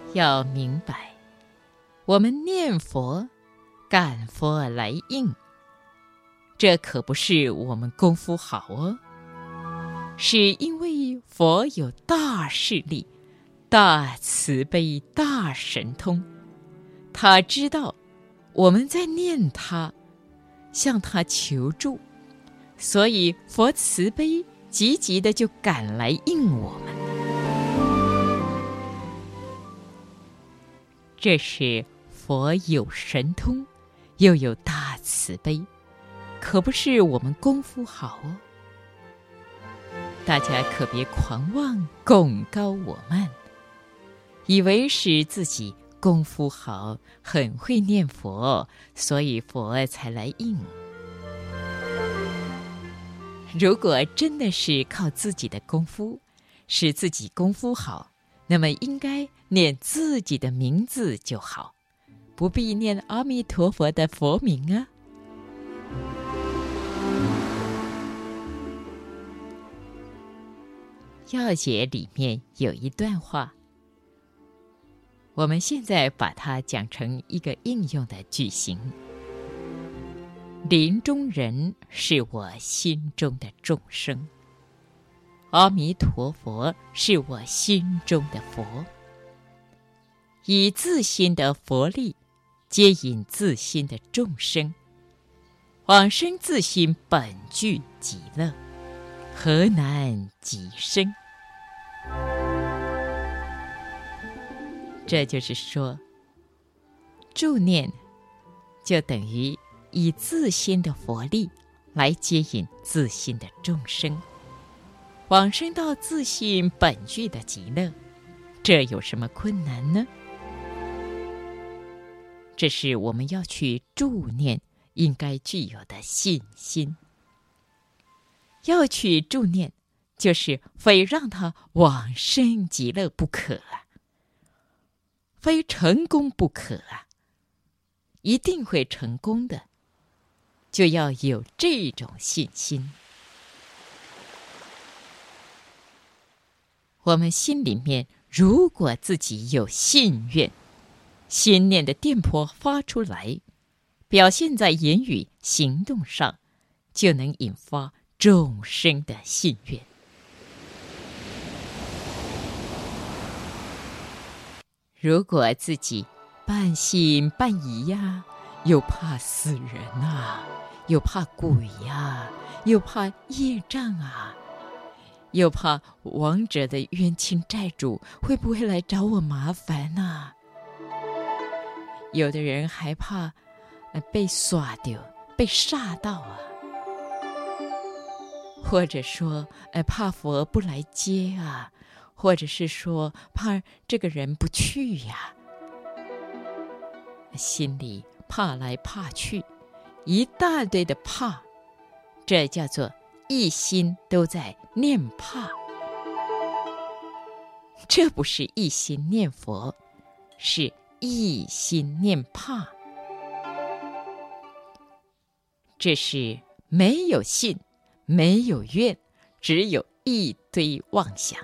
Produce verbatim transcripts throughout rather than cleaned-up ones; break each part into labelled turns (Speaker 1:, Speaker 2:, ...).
Speaker 1: 要明白，我们念佛赶佛来应，这可不是我们功夫好哦，是因为佛有大势力、大慈悲、大神通，他知道我们在念他，向他求助，所以佛慈悲急急的就赶来应我们。这是佛有神通，又有大慈悲，可不是我们功夫好哦。大家可别狂妄拱高我慢，以为是自己功夫好，很会念佛，所以佛才来应。如果真的是靠自己的功夫，使自己功夫好，那么应该念自己的名字就好，不必念阿弥陀佛的佛名啊。要解里面有一段话，我们现在把它讲成一个应用的句型：临终人是我心中的众生，阿弥陀佛是我心中的佛，以自心的佛力接引自心的众生，往生自心本具极乐，何难极深？这就是说，助念就等于以自心的佛力来接引自心的众生，往生到自心本具的极乐，这有什么困难呢？这是我们要去助念应该具有的信心。要去助念，就是非让他往生极乐不可啊，非成功不可啊，一定会成功的，就要有这种信心。我们心里面如果自己有信愿，心念的电波发出来，表现在言语行动上，就能引发众生的信愿。如果自己半信半疑呀，又怕死人啊，又怕鬼呀，又怕业障啊，又怕亡者的冤亲债主会不会来找我麻烦啊，有的人还怕、呃、被耍掉，被煞到啊，或者说、呃、怕佛不来接啊，或者是说怕这个人不去呀，心里怕来怕去，一大堆的怕，这叫做一心都在念怕。这不是一心念佛，是一心念怕。这是没有信，没有愿，只有一堆妄想。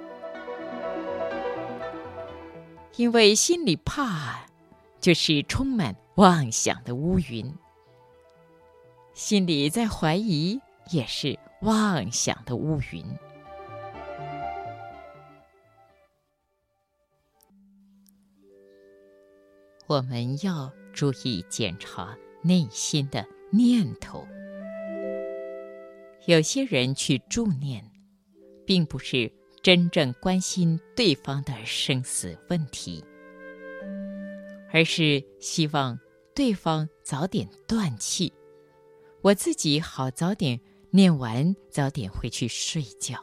Speaker 1: 因为心里怕，就是充满妄想的乌云，心里在怀疑，也是妄想的乌云。我们要注意检查内心的念头。有些人去助念，并不是真正关心对方的生死问题，而是希望对方早点断气，我自己好早点念完，早点回去睡觉，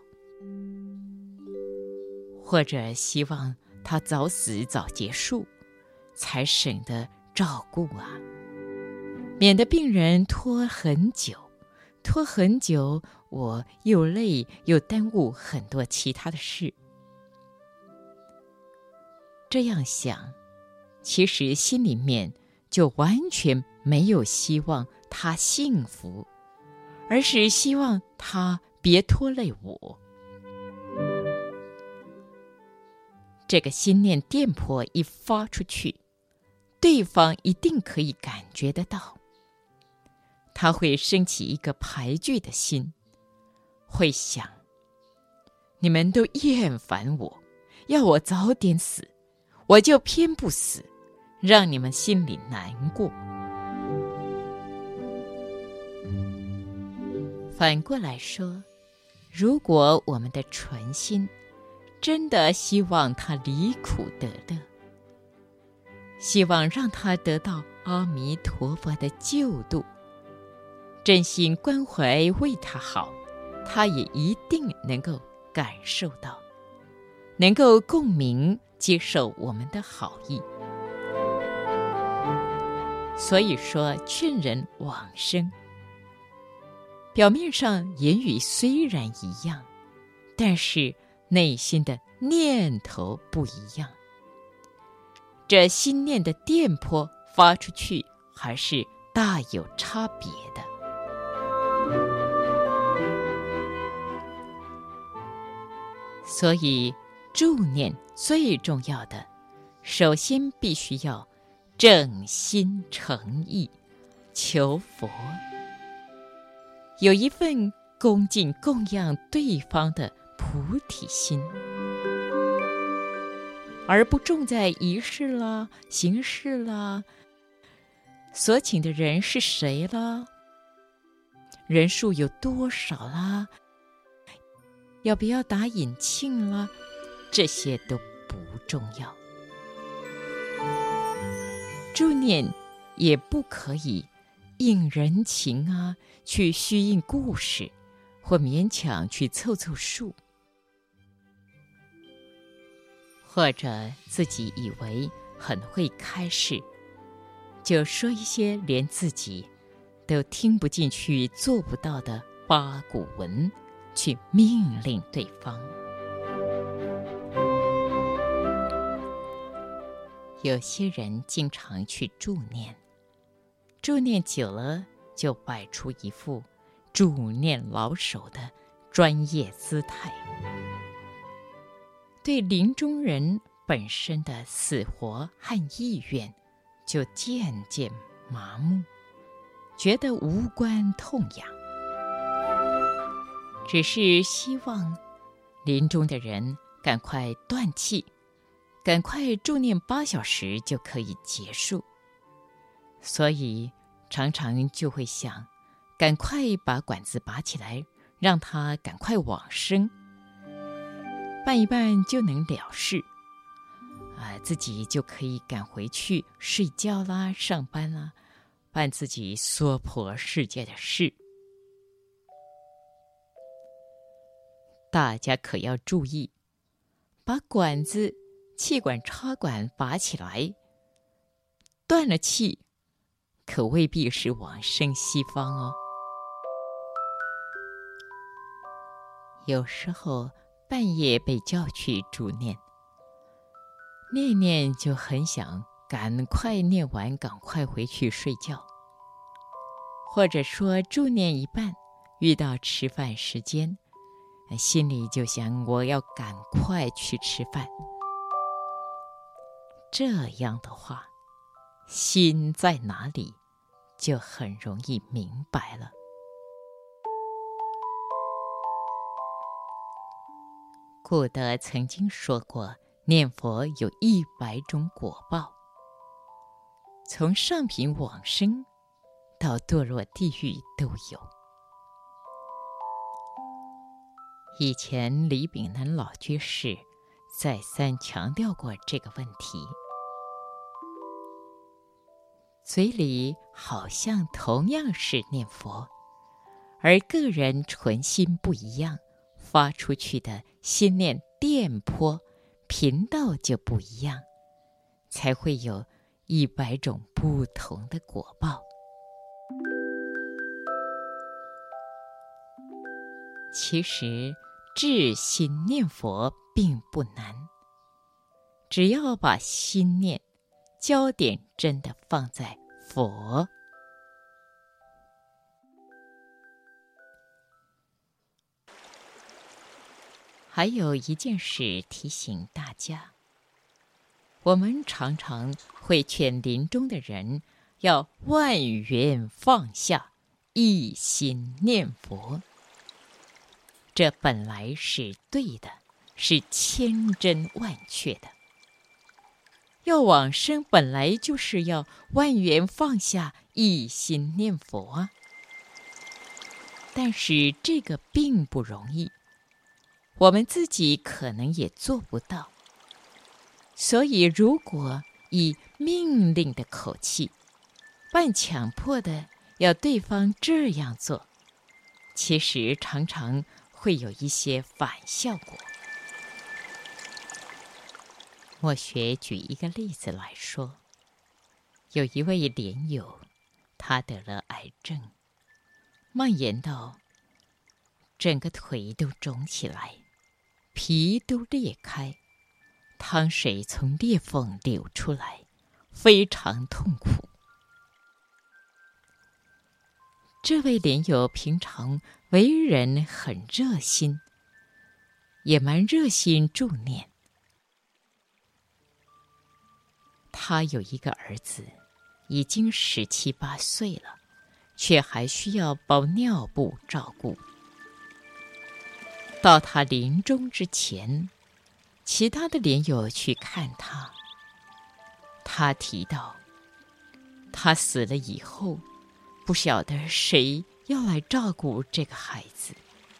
Speaker 1: 或者希望他早死早结束，才省得照顾啊，免得病人拖很久，拖很久，我又累又耽误很多其他的事。这样想，其实心里面就完全没有希望他幸福，而是希望他别拖累我。 这个心念电波一发出去，对方一定可以感觉得到，他会升起一个排拒的心，会想，你们都厌烦我，要我早点死，我就偏不死，让你们心里难过。反过来说，如果我们的纯心真的希望他离苦得乐，希望让他得到阿弥陀佛的救度，真心关怀为他好，他也一定能够感受到，能够共鸣接受我们的好意。所以说劝人往生，表面上言语虽然一样，但是内心的念头不一样，这心念的电波发出去还是大有差别的。所以助念最重要的，首先必须要正心诚意求佛，有一份恭敬供养对方的菩提心，而不重在仪式啦、形式啦，所请的人是谁啦，人数有多少啦，要不要打引磬啦，这些都不重要。助念也不可以应人情啊，去虚应故事，或勉强去凑凑数，或者自己以为很会开示，就说一些连自己都听不进去、做不到的八股文，去命令对方。有些人经常去助念，助念久了就摆出一副助念老手的专业姿态，对临终人本身的死活和意愿就渐渐麻木，觉得无关痛痒，只是希望临终的人赶快断气，赶快助念八小时就可以结束，所以常常就会想，赶快把管子拔起来，让他赶快往生，办一办就能了事，啊，自己就可以赶回去睡觉啦、上班啦，办自己娑婆世界的事。大家可要注意，把管子、气管插管拔起来，断了气，可未必是往生西方哦。有时候半夜被叫去助念，念念就很想赶快念完，赶快回去睡觉，或者说助念一半，遇到吃饭时间，心里就想我要赶快去吃饭。这样的话，心在哪里，就很容易明白了。古德曾经说过，念佛有一百种果报，从上品往生到堕落地狱都有。以前李炳南老居士再三强调过这个问题，嘴里好像同样是念佛，而个人纯心不一样，发出去的心念电波频道就不一样，才会有一百种不同的果报。其实至心念佛并不难，只要把心念焦点真的放在佛。还有一件事提醒大家， 我们常常会劝临终的人要万缘放下，一心念佛。这本来是对的，是千真万确的。要往生本来就是要万缘放下，一心念佛啊。但是这个并不容易，我们自己可能也做不到。所以如果以命令的口气，半强迫的要对方这样做，其实常常会有一些反效果。莫学举一个例子来说，有一位莲友，他得了癌症，蔓延到整个腿都肿起来，皮都裂开，汤水从裂缝流出来，非常痛苦。这位莲友平常为人很热心，也蛮热心助念。他有一个儿子，已经十七八岁了，却还需要包尿布照顾。到他临终之前，其他的莲友去看他，他提到，他死了以后，不晓得谁要来照顾这个孩子，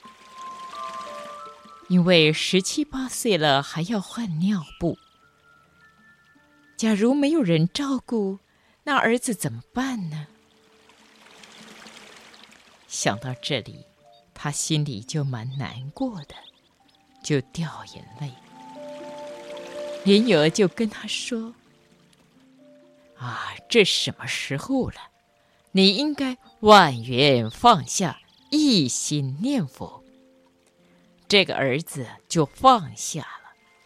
Speaker 1: 因为十七八岁了还要换尿布。假如没有人照顾，那儿子怎么办呢？想到这里，他心里就蛮难过的，就掉眼泪。莲友就跟他说：啊，这什么时候了？你应该万缘放下，一心念佛。这个儿子就放下了。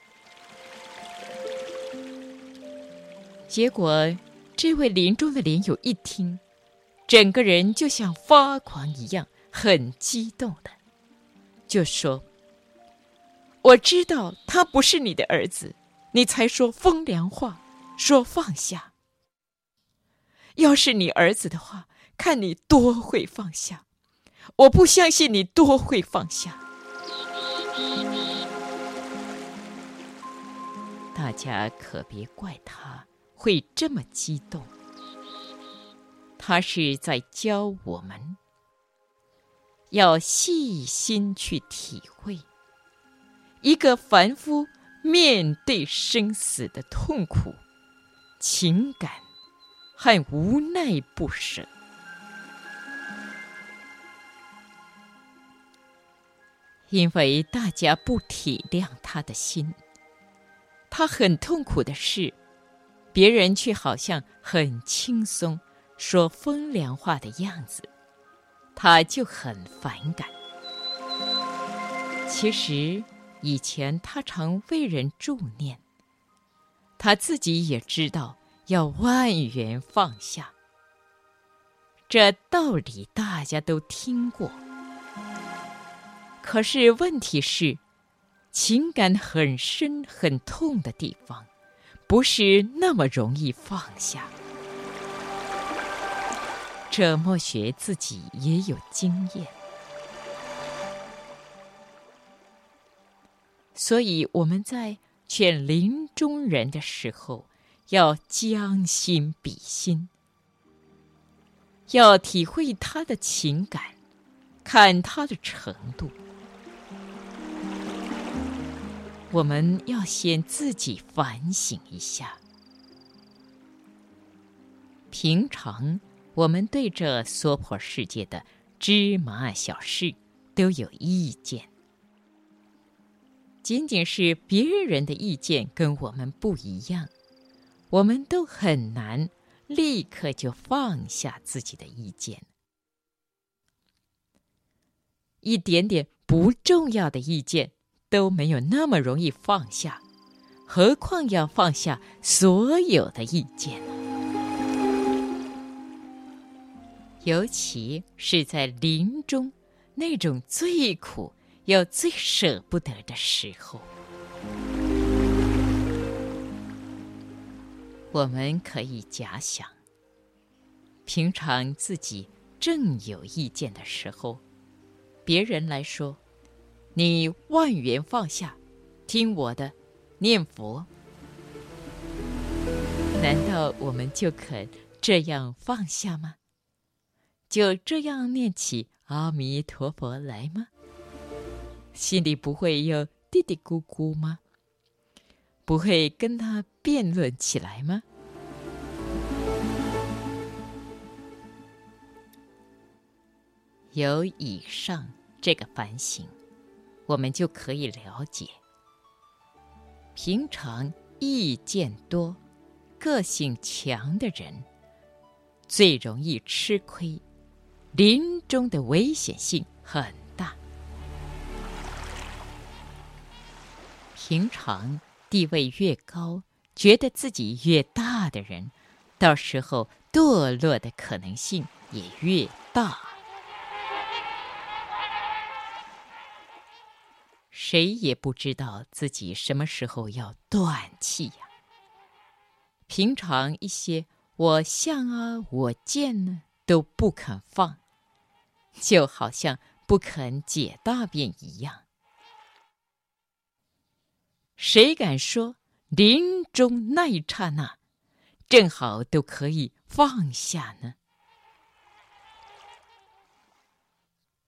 Speaker 1: 结果这位临终的莲友一听，整个人就像发狂一样，很激动的就说：我知道他不是你的儿子，你才说风凉话，说放下。要是你儿子的话，看你多会放下，我不相信你多会放下。大家可别怪他会这么激动，他是在教我们要细心去体会一个凡夫面对生死的痛苦、情感和无奈不舍。因为大家不体谅他的心，他很痛苦的事，别人却好像很轻松，说风凉话的样子，他就很反感。其实以前他常为人助念，他自己也知道要万缘放下，这道理大家都听过。可是问题是，情感很深很痛的地方，不是那么容易放下。这莫学自己也有经验，所以我们在劝临终人的时候，要将心比心，要体会他的情感，看他的程度。我们要先自己反省一下。平常我们对这娑婆世界的芝麻小事都有意见，仅仅是别人的意见跟我们不一样，我们都很难立刻就放下自己的意见。一点点不重要的意见都没有那么容易放下，何况要放下所有的意见呢？尤其是在临终那种最苦又最舍不得的时候。 我们可以假想，平常自己正有意见的时候，别人来说，你万缘放下，听我的，念佛。难道我们就肯这样放下吗？就这样念起阿弥陀佛来吗？心里不会有嘀嘀咕咕吗？不会跟他辩论起来吗？有以上这个反省，我们就可以了解，平常意见多、个性强的人，最容易吃亏，临终的危险性很大。平常地位越高，觉得自己越大的人，到时候堕落的可能性也越大。谁也不知道自己什么时候要断气呀。平常一些我相啊，我见呢，都不肯放，就好像不肯解大便一样。谁敢说临终那一刹那，正好都可以放下呢？